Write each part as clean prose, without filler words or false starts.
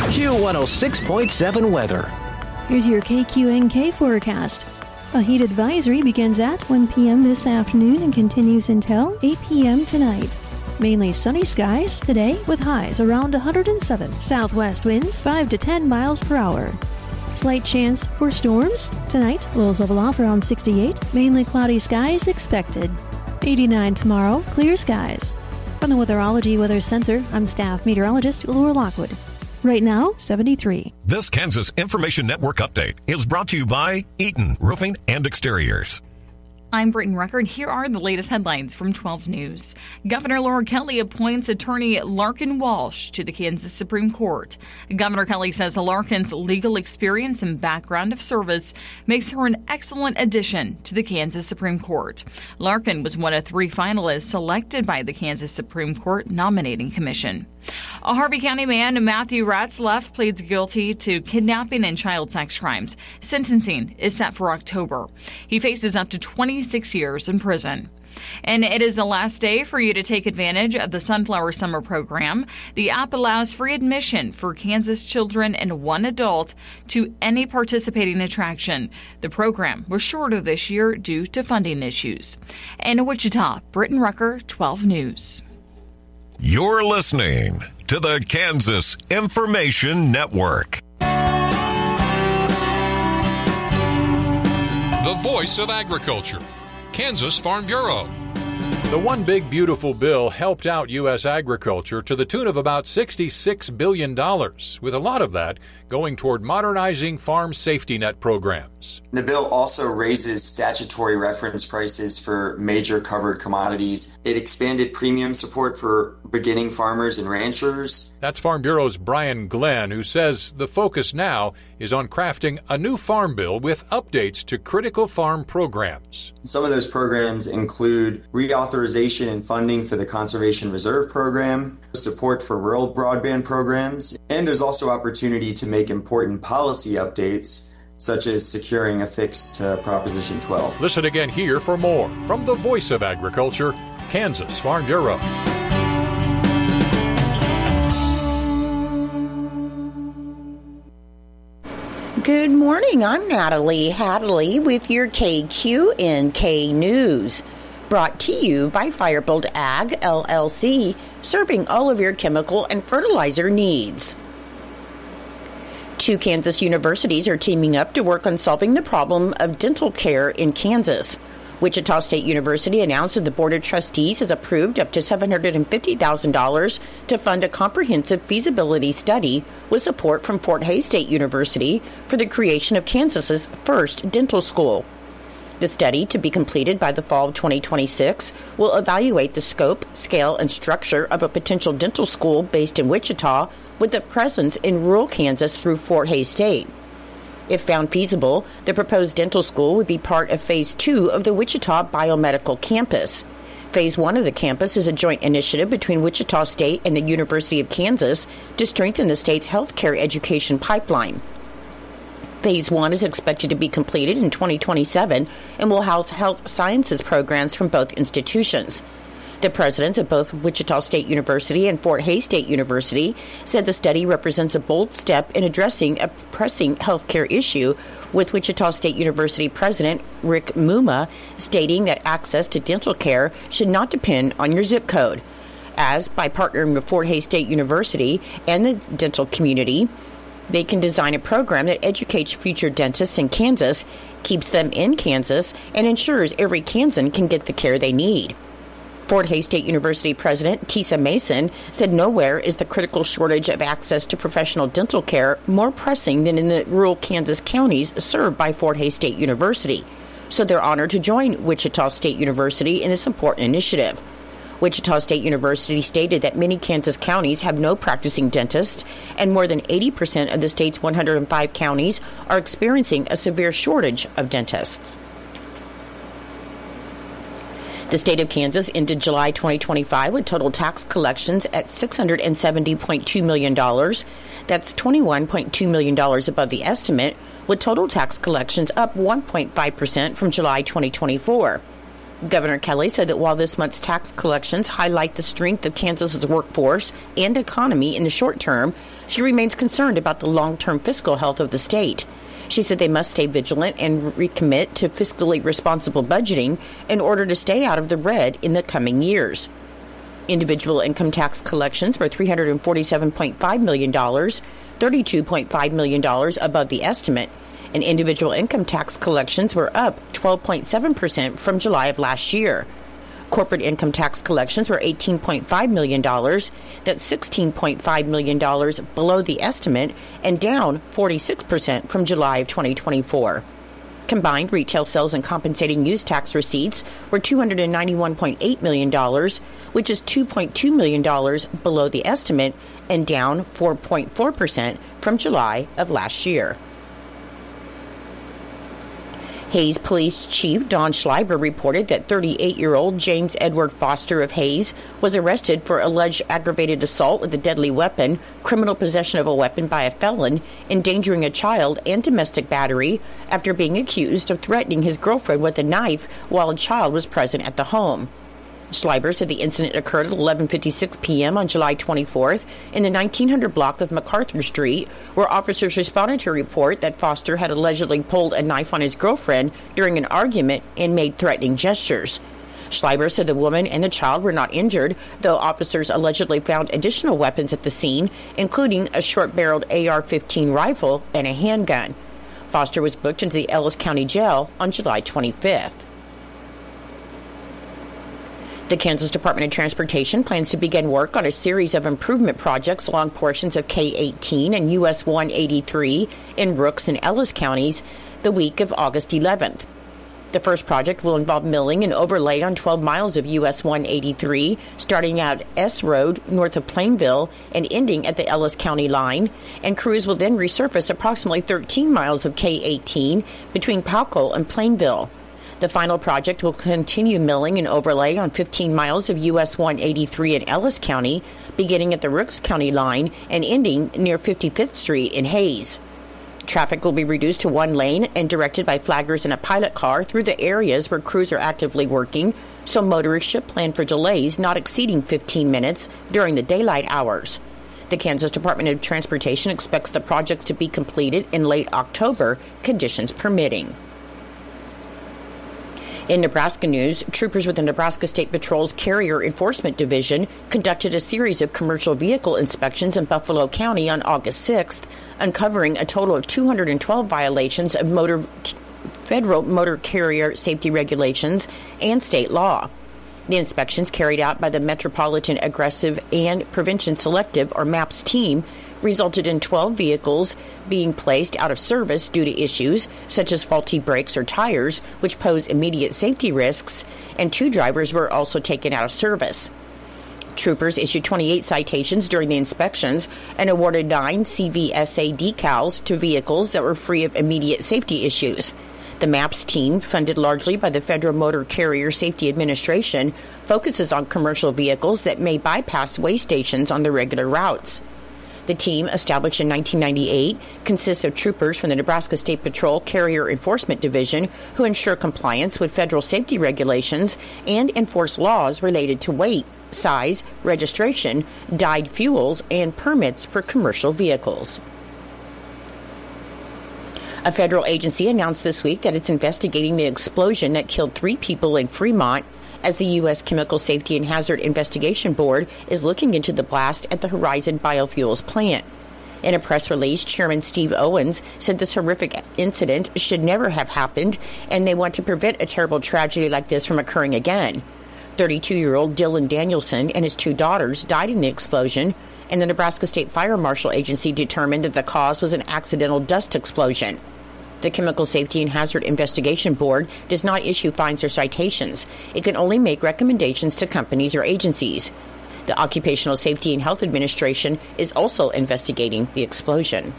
Q106.7 weather. Here's your KQNK forecast. A heat advisory begins at 1 p.m. this afternoon and continues until 8 p.m. tonight. Mainly sunny skies today with highs around 107. Southwest winds 5 to 10 miles per hour. Slight chance for storms. Tonight, lows level off around 68. Mainly cloudy skies expected. 89 tomorrow, clear skies. From the Weatherology Weather Center, I'm staff meteorologist Laura Lockwood. Right now, 73. This Kansas Information Network update is brought to you by Eaton Roofing and Exteriors. I'm Britton Ruckert. Here are the latest headlines from 12 News. Governor Laura Kelly appoints attorney Larkin Walsh to the Kansas Supreme Court. Governor Kelly says Larkin's legal experience and background of service makes her an excellent addition to the Kansas Supreme Court. Larkin was one of 3 finalists selected by the Kansas Supreme Court Nominating Commission. A Harvey County man, Matthew Ratzlaff, pleads guilty to kidnapping and child sex crimes. Sentencing is set for October. He faces up to 26 years in prison. And it is the last day for you to take advantage of the Sunflower Summer Program. The app allows free admission for Kansas children and 1 adult to any participating attraction. The program was shorter this year due to funding issues. In Wichita, Britton Rucker, 12 News. You're listening to the Kansas Information Network. The voice of agriculture, Kansas Farm Bureau. The One Big Beautiful Bill helped out U.S. agriculture to the tune of about $66 billion, with a lot of that going toward modernizing farm safety net programs. The bill also raises statutory reference prices for major covered commodities. It expanded premium support for beginning farmers and ranchers. That's Farm Bureau's Brian Glenn, who says the focus now is on crafting a new farm bill with updates to critical farm programs. Some of those programs include reauthorization and funding for the Conservation Reserve Program, support for rural broadband programs, and there's also opportunity to make important policy updates, such as securing a fix to Proposition 12. Listen again here for more from the voice of agriculture, Kansas Farm Bureau. Good morning, I'm Natalie Hadley with your KQNK News. Brought to you by Firebuild Ag, LLC, serving all of your chemical and fertilizer needs. 2 Kansas universities are teaming up to work on solving the problem of dental care in Kansas. Wichita State University announced that the Board of Trustees has approved up to $750,000 to fund a comprehensive feasibility study with support from Fort Hays State University for the creation of Kansas's first dental school. The study, to be completed by the fall of 2026, will evaluate the scope, scale, and structure of a potential dental school based in Wichita with a presence in rural Kansas through Fort Hays State. If found feasible, the proposed dental school would be part of Phase 2 of the Wichita Biomedical Campus. Phase 1 of the campus is a joint initiative between Wichita State and the University of Kansas to strengthen the state's healthcare education pipeline. Phase 1 is expected to be completed in 2027 and will house health sciences programs from both institutions. The presidents of both Wichita State University and Fort Hays State University said the study represents a bold step in addressing a pressing healthcare issue, with Wichita State University President Rick Muma stating that access to dental care should not depend on your zip code. As, by partnering with Fort Hays State University and the dental community, they can design a program that educates future dentists in Kansas, keeps them in Kansas, and ensures every Kansan can get the care they need. Fort Hays State University President Tisa Mason said nowhere is the critical shortage of access to professional dental care more pressing than in the rural Kansas counties served by Fort Hays State University. So they're honored to join Wichita State University in this important initiative. Wichita State University stated that many Kansas counties have no practicing dentists, and more than 80% of the state's 105 counties are experiencing a severe shortage of dentists. The state of Kansas ended July 2025 with total tax collections at $670.2 million. That's $21.2 million above the estimate, with total tax collections up 1.5% from July 2024. Governor Kelly said that while this month's tax collections highlight the strength of Kansas's workforce and economy in the short term, she remains concerned about the long-term fiscal health of the state. She said they must stay vigilant and recommit to fiscally responsible budgeting in order to stay out of the red in the coming years. Individual income tax collections were $347.5 million, $32.5 million above the estimate, and individual income tax collections were up 12.7% from July of last year. Corporate income tax collections were $18.5 million. That's $16.5 million below the estimate and down 46% from July of 2024. Combined retail sales and compensating use tax receipts were $291.8 million, which is $2.2 million below the estimate and down 4.4% from July of last year. Hays Police Chief Don Schleiber reported that 38-year-old James Edward Foster of Hays was arrested for alleged aggravated assault with a deadly weapon, criminal possession of a weapon by a felon, endangering a child, and domestic battery after being accused of threatening his girlfriend with a knife while a child was present at the home. Schleiber said the incident occurred at 11:56 p.m. on July 24th in the 1900 block of MacArthur Street, where officers responded to a report that Foster had allegedly pulled a knife on his girlfriend during an argument and made threatening gestures. Schleiber said the woman and the child were not injured, though officers allegedly found additional weapons at the scene, including a short-barreled AR-15 rifle and a handgun. Foster was booked into the Ellis County Jail on July 25th. The Kansas Department of Transportation plans to begin work on a series of improvement projects along portions of K-18 and US 183 in Rooks and Ellis counties the week of August 11th. The first project will involve milling and overlay on 12 miles of US 183, starting at S Road north of Plainville and ending at the Ellis County line, and crews will then resurface approximately 13 miles of K-18 between Palco and Plainville. The final project will continue milling and overlay on 15 miles of US 183 in Ellis County, beginning at the Rooks County line and ending near 55th Street in Hays. Traffic will be reduced to one lane and directed by flaggers in a pilot car through the areas where crews are actively working, so motorists should plan for delays not exceeding 15 minutes during the daylight hours. The Kansas Department of Transportation expects the projects to be completed in late October, conditions permitting. In Nebraska news, troopers with the Nebraska State Patrol's Carrier Enforcement Division conducted a series of commercial vehicle inspections in Buffalo County on August 6th, uncovering a total of 212 violations of federal motor carrier safety regulations and state law. The inspections carried out by the Metropolitan Aggressive and Prevention Selective, or MAPS team, resulted in 12 vehicles being placed out of service due to issues such as faulty brakes or tires, which pose immediate safety risks, and 2 drivers were also taken out of service. Troopers issued 28 citations during the inspections and awarded 9 CVSA decals to vehicles that were free of immediate safety issues. The MAPS team, funded largely by the Federal Motor Carrier Safety Administration, focuses on commercial vehicles that may bypass weigh stations on their regular routes. The team, established in 1998, consists of troopers from the Nebraska State Patrol Carrier Enforcement Division who ensure compliance with federal safety regulations and enforce laws related to weight, size, registration, dyed fuels, and permits for commercial vehicles. A federal agency announced this week that it's investigating the explosion that killed 3 people in Fremont, as the U.S. Chemical Safety and Hazard Investigation Board is looking into the blast at the Horizon Biofuels plant. In a press release, Chairman Steve Owens said this horrific incident should never have happened, and they want to prevent a terrible tragedy like this from occurring again. 32-year-old Dylan Danielson and his 2 daughters died in the explosion, and the Nebraska State Fire Marshal Agency determined that the cause was an accidental dust explosion. The Chemical Safety and Hazard Investigation Board does not issue fines or citations. It can only make recommendations to companies or agencies. The Occupational Safety and Health Administration is also investigating the explosion.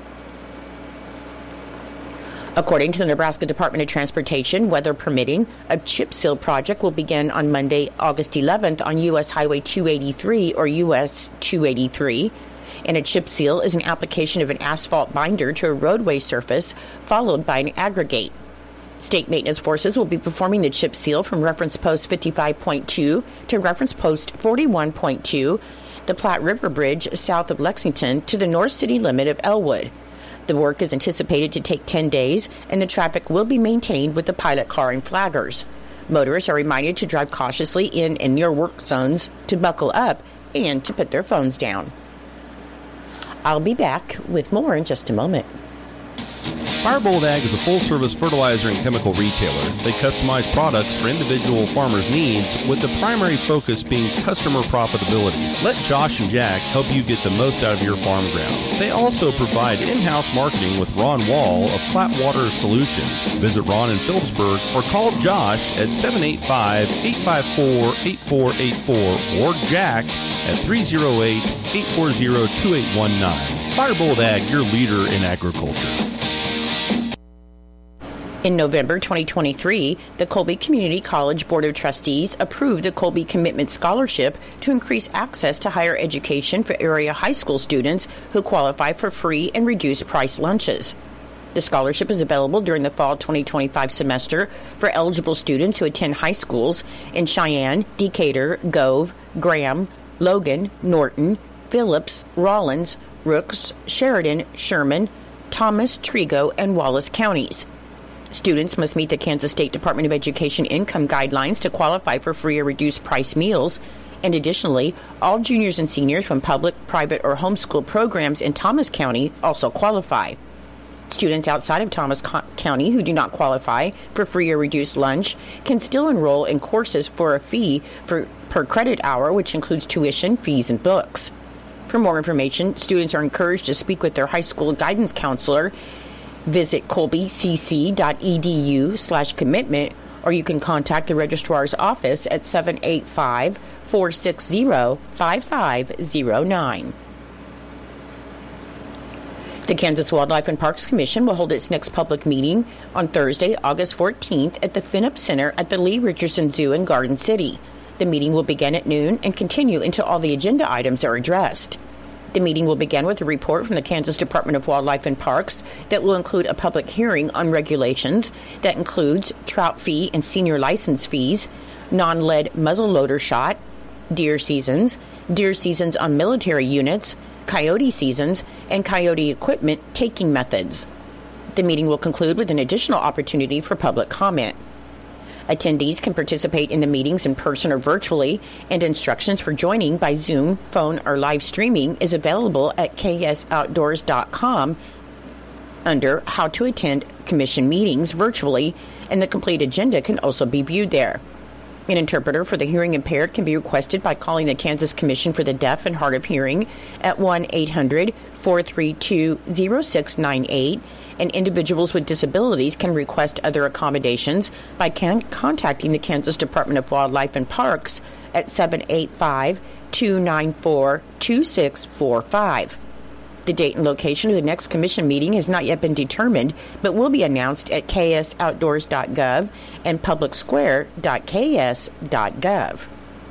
According to the Nebraska Department of Transportation, weather permitting, a chip seal project will begin on Monday, August 11th on U.S. Highway 283 or U.S. 283. And a chip seal is an application of an asphalt binder to a roadway surface, followed by an aggregate. State maintenance forces will be performing the chip seal from reference post 55.2 to reference post 41.2, the Platte River Bridge south of Lexington, to the north city limit of Elwood. The work is anticipated to take 10 days, and the traffic will be maintained with the pilot car and flaggers. Motorists are reminded to drive cautiously in and near work zones, to buckle up, and to put their phones down. I'll be back with more in just a moment. Firebolt Ag is a full-service fertilizer and chemical retailer. They customize products for individual farmers' needs, with the primary focus being customer profitability. Let Josh and Jack help you get the most out of your farm ground. They also provide in-house marketing with Ron Wall of Flatwater Solutions. Visit Ron in Phillipsburg or call Josh at 785-854-8484 or Jack at 308-840-2819. Firebolt Ag, your leader in agriculture. In November 2023, the Colby Community College Board of Trustees approved the Colby Commitment Scholarship to increase access to higher education for area high school students who qualify for free and reduced price lunches. The scholarship is available during the fall 2025 semester for eligible students who attend high schools in Cheyenne, Decatur, Gove, Graham, Logan, Norton, Phillips, Rollins, Rooks, Sheridan, Sherman, Thomas, Trigo, and Wallace counties. Students must meet the Kansas State Department of Education income guidelines to qualify for free or reduced price meals. And additionally, all juniors and seniors from public, private, or homeschool programs in Thomas County also qualify. Students outside of Thomas County who do not qualify for free or reduced lunch can still enroll in courses for a fee per credit hour, which includes tuition, fees, and books. For more information, students are encouraged to speak with their high school guidance counselor. Visit colbycc.edu/commitment, or you can contact the registrar's office at 785-460-5509. The Kansas Wildlife and Parks Commission will hold its next public meeting on Thursday, August 14th at the Finup Center at the Lee Richardson Zoo in Garden City. The meeting will begin at noon and continue until all the agenda items are addressed. The meeting will begin with a report from the Kansas Department of Wildlife and Parks that will include a public hearing on regulations that includes trout fee and senior license fees, non-lead muzzleloader shot, deer seasons on military units, coyote seasons, and coyote equipment taking methods. The meeting will conclude with an additional opportunity for public comment. Attendees can participate in the meetings in person or virtually, and instructions for joining by Zoom, phone, or live streaming is available at ksoutdoors.com under How to Attend Commission Meetings Virtually, and the complete agenda can also be viewed there. An interpreter for the hearing impaired can be requested by calling the Kansas Commission for the Deaf and Hard of Hearing at 1-800-432-0698, and individuals with disabilities can request other accommodations by contacting the Kansas Department of Wildlife and Parks at 785-294-2645. The date and location of the next commission meeting has not yet been determined, but will be announced at ksoutdoors.gov and publicsquare.ks.gov.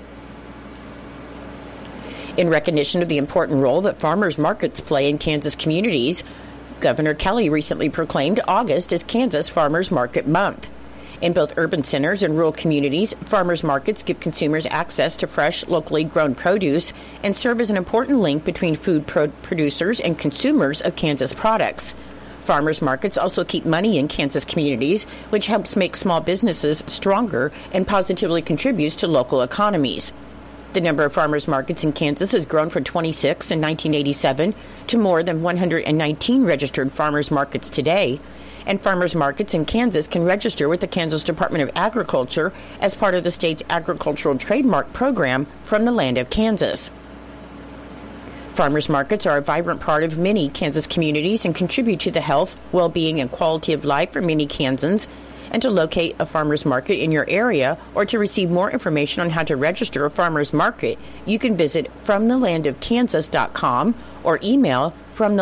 In recognition of the important role that farmers markets play in Kansas communities, Governor Kelly recently proclaimed August as Kansas Farmers Market Month. In both urban centers and rural communities, farmers markets give consumers access to fresh, locally grown produce and serve as an important link between food producers and consumers of Kansas products. Farmers markets also keep money in Kansas communities, which helps make small businesses stronger and positively contributes to local economies. The number of farmers markets in Kansas has grown from 26 in 1987 to more than 119 registered farmers markets today. And farmers markets in Kansas can register with the Kansas Department of Agriculture as part of the state's agricultural trademark program from the land of Kansas. Farmers markets are a vibrant part of many Kansas communities and contribute to the health, well-being, and quality of life for many Kansans. And to locate a farmers market in your area or to receive more information on how to register a farmers market, you can visit fromthelandofkansas.com or email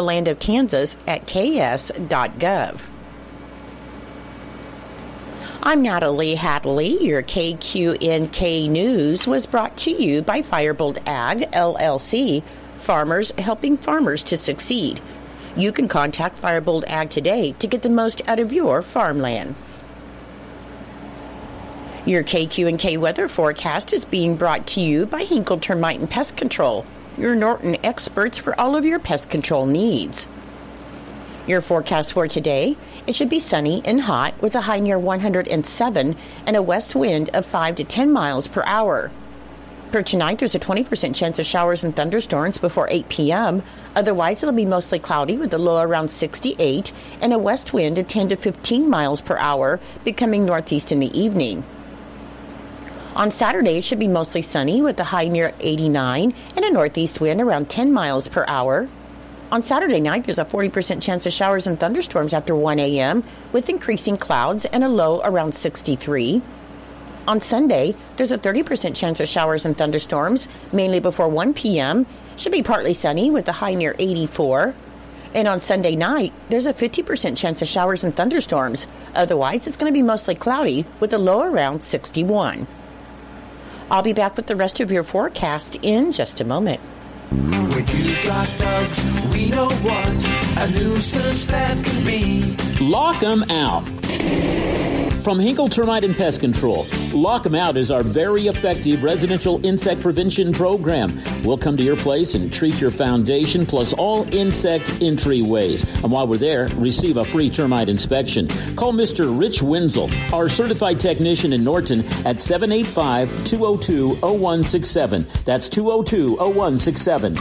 fromthelandofkansas@ks.gov. I'm Natalie Hadley. Your KQNK News was brought to you by Firebolt Ag, LLC, farmers helping farmers to succeed. You can contact Firebolt Ag today to get the most out of your farmland. Your KQ&K weather forecast is being brought to you by Hinkle Termite and Pest Control, your Norton experts for all of your pest control needs. Your forecast for today, it should be sunny and hot with a high near 107 and a west wind of 5 to 10 miles per hour. For tonight, there's a 20% chance of showers and thunderstorms before 8 p.m. Otherwise, it'll be mostly cloudy with a low around 68 and a west wind of 10 to 15 miles per hour, becoming northeast in the evening. On Saturday, it should be mostly sunny with a high near 89 and a northeast wind around 10 miles per hour. On Saturday night, there's a 40% chance of showers and thunderstorms after 1 a.m. with increasing clouds and a low around 63. On Sunday, there's a 30% chance of showers and thunderstorms, mainly before 1 p.m. Should be partly sunny with a high near 84. And on Sunday night, there's a 50% chance of showers and thunderstorms. Otherwise, it's going to be mostly cloudy with a low around 61. I'll be back with the rest of your forecast in just a moment. When you've got bugs, we don't want a nuisance that can be. Lock 'em out. From Hinkle Termite and Pest Control, Lock 'em Out is our very effective residential insect prevention program. We'll come to your place and treat your foundation plus all insect entryways. And while we're there, receive a free termite inspection. Call Mr. Rich Wenzel, our certified technician in Norton, at 785-202-0167. That's 202-0167.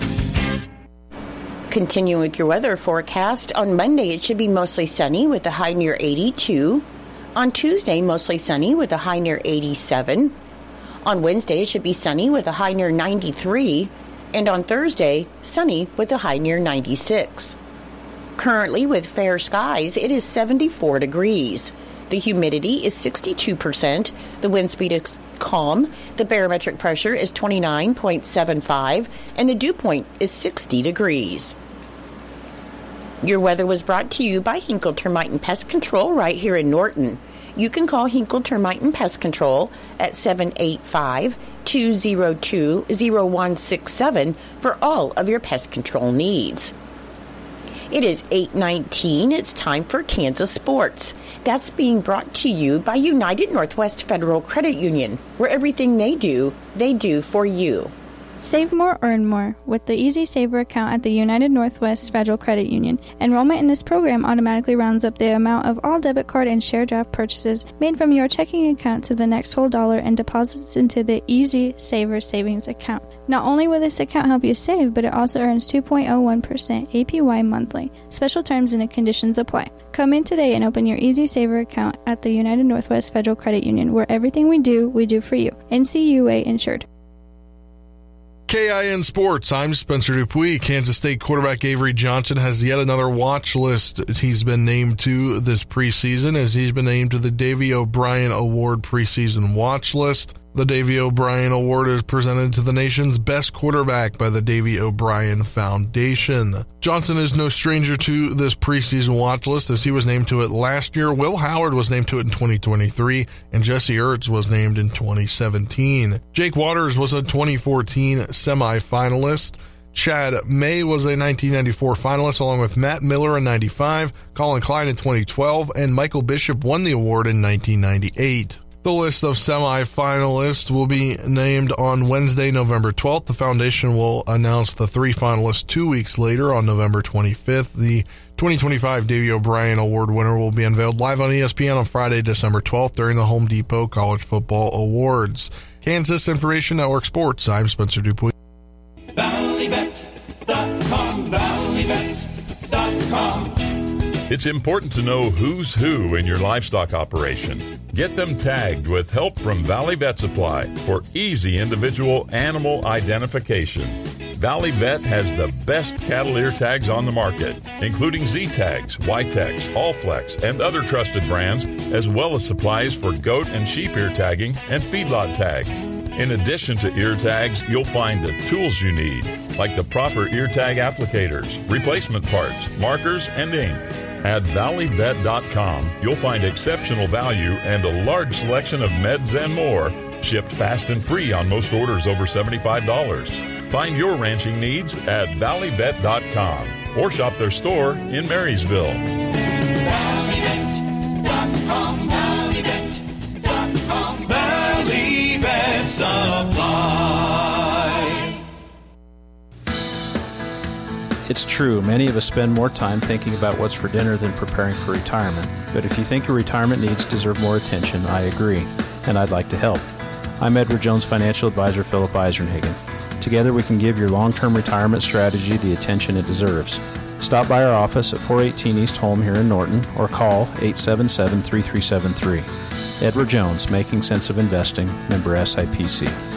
Continuing with your weather forecast, on Monday it should be mostly sunny with a high near 82. On Tuesday, mostly sunny with a high near 87. On Wednesday, it should be sunny with a high near 93. And on Thursday, sunny with a high near 96. Currently, with fair skies, it is 74 degrees. The humidity is 62%. The wind speed is calm. The barometric pressure is 29.75. And the dew point is 60 degrees. Your weather was brought to you by Hinkle Termite and Pest Control right here in Norton. You can call Hinkle Termite and Pest Control at 785-202-0167 for all of your pest control needs. It is 8:19. It's time for Kansas Sports. That's being brought to you by United Northwest Federal Credit Union, where everything they do for you. Save more, earn more with the Easy Saver account at the United Northwest Federal Credit Union. Enrollment in this program automatically rounds up the amount of all debit card and share draft purchases made from your checking account to the next whole dollar and deposits into the Easy Saver savings account. Not only will this account help you save, but it also earns 2.01% APY monthly. Special terms and conditions apply. Come in today and open your Easy Saver account at the United Northwest Federal Credit Union, where everything we do for you. NCUA insured. KIN Sports, I'm Spencer Dupuis. Kansas State quarterback Avery Johnson has yet another watch list he's been named to this preseason, as he's been named to the Davy O'Brien Award preseason watch list. The Davy O'Brien Award is presented to the nation's best quarterback by the Davy O'Brien Foundation. Johnson is no stranger to this preseason watch list, as he was named to it last year. Will Howard was named to it in 2023, and Jesse Ertz was named in 2017. Jake Waters was a 2014 semifinalist. Chad May was a 1994 finalist, along with Matt Miller in 95, Colin Klein in 2012, and Michael Bishop won the award in 1998. The list of semi-finalists will be named on Wednesday, November 12th. The foundation will announce the 3 finalists 2 weeks later on November 25th. The 2025 Davy O'Brien Award winner will be unveiled live on ESPN on Friday, December 12th during the Home Depot College Football Awards. Kansas Information Network Sports, I'm Spencer Dupuis. ValleyBet.com, ValleyBet.com. It's important to know who's who in your livestock operation. Get them tagged with help from Valley Vet Supply for easy individual animal identification. Valley Vet has the best cattle ear tags on the market, including Z-Tags, Y-Tex, Allflex, and other trusted brands, as well as supplies for goat and sheep ear tagging and feedlot tags. In addition to ear tags, you'll find the tools you need, like the proper ear tag applicators, replacement parts, markers, and ink. At ValleyVet.com, you'll find exceptional value and a large selection of meds and more, shipped fast and free on most orders over $75. Find your ranching needs at ValleyVet.com or shop their store in Marysville. ValleyVet.com, ValleyVet.com. It's true, many of us spend more time thinking about what's for dinner than preparing for retirement. But if you think your retirement needs deserve more attention, I agree, and I'd like to help. I'm Edward Jones Financial Advisor Philip Eisenhagen. Together we can give your long-term retirement strategy the attention it deserves. Stop by our office at 418 East Holm here in Norton or call 877-3373. Edward Jones, Making Sense of Investing, member SIPC.